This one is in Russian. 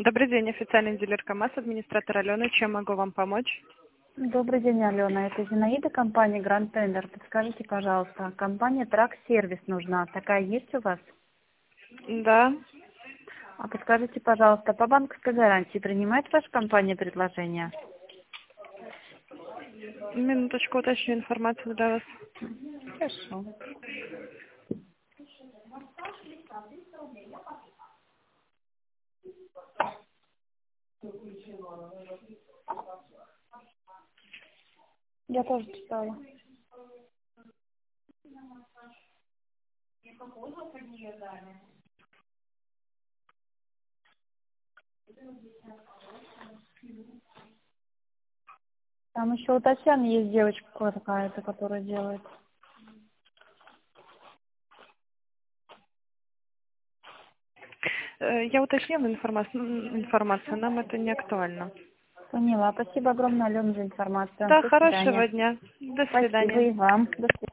Добрый день, официальный дилер КамАЗ, администратор Алена. Чем могу вам помочь? Добрый день, Алена. Это Зинаида, компания Grand Tender. Подскажите, пожалуйста, компания Трак Сервис нужна. Такая есть у вас? Да. А подскажите, пожалуйста, по банковской гарантии принимает ваша компания предложение? Минуточку, уточню информацию для вас. Хорошо. Я тоже читала. Там еще у Татьяны есть девочка какая-то, которая делает. Я уточнила информацию, нам это не актуально. Поняла. Спасибо огромное, Алена, за информацию. Да, До свидания. хорошего дня. До Спасибо свидания. и вам. До свидания.